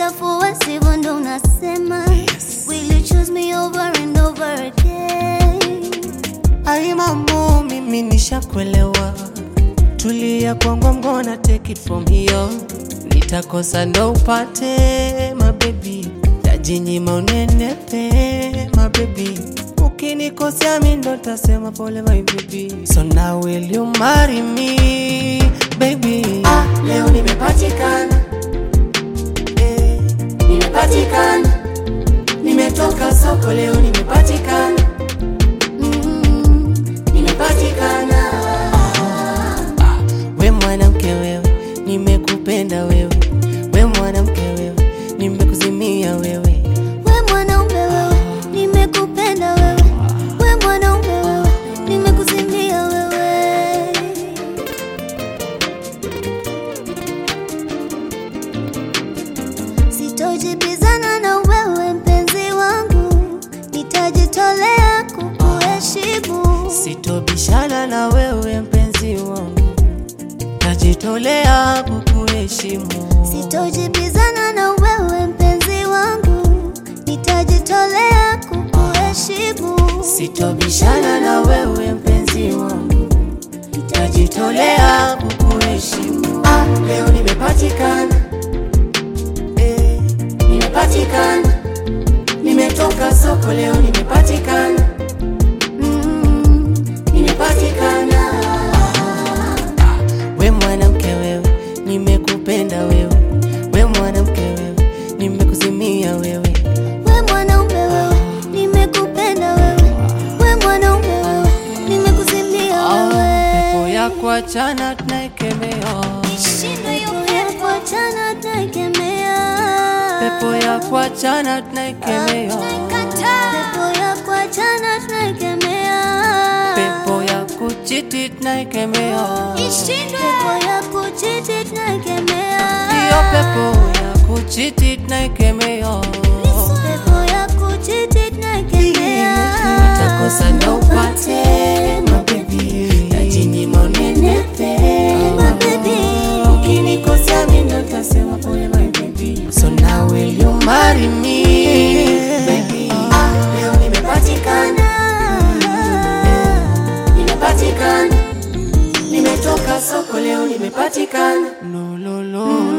unachafua sivyo ndo unasema. Will you choose me over and over again? Ai mambo mimi nishakuelewa. Tulia kwangu, I'm gonna take it from here. Nitakosa ndo upate my baby, tajinyima unenepe my baby. Ukinikosea mimi ndo tasema pole my baby. So now will you marry me baby? Leo nimepatikana, nimepatikana, nimetoka soko leo nimepatikana, nimepatikana. We mwanamke wewe, nimekupenda wewe. We mwanamke wewe, nimekuzimia wewe. We mwanaume wewe, nimekupenda wewe. We mwanaume wewe, nimekuzimia wewe. Sitojibizana na wewe mpenzi wangu, nitajitolea kukuheshimu. Sitobishana na wewe mpenzi wangu, najitolea kukuheshimu. Sitojibizana na wewe mpenzi wangu, nitajitolea kukuheshimu. Sitobishana na wewe mpenzi wangu, nitajitolea kukuheshimu. Leo nimepatikana, nimepatikana, nimetoka soko leo nimepatikana, nimepatikana. We mwanamke wewe, nimekupenda wewe. We mwanamke wewe, nimekuzimia wewe. We mwanaume wewe, nimekupenda wewe. We mwanaume wewe, nimekuzimia wewe. Pepo ya kuachana tunaikemea, Ishindwe hiyo pepo, achana tunaikemea. pepo ya kuachana tunaikemea, Pepo ya kuachana tunaikemea. pepo ya kuchiti tunaikemea. Pepo ya kuchiti tunaikemea. Hiyo pepo ya kuchiti tunaikemea. Pepo ya kuchiti tunaikemea. Nitakosa ndo upate my baby, tajinyima unenepe My baby. Ukinikosea mimi ndo tasema pole my baby. So now will you marry me baby? Leo nimepatikana, nimepatikana, nimetoka soko leo nimepatikana, No, no, no.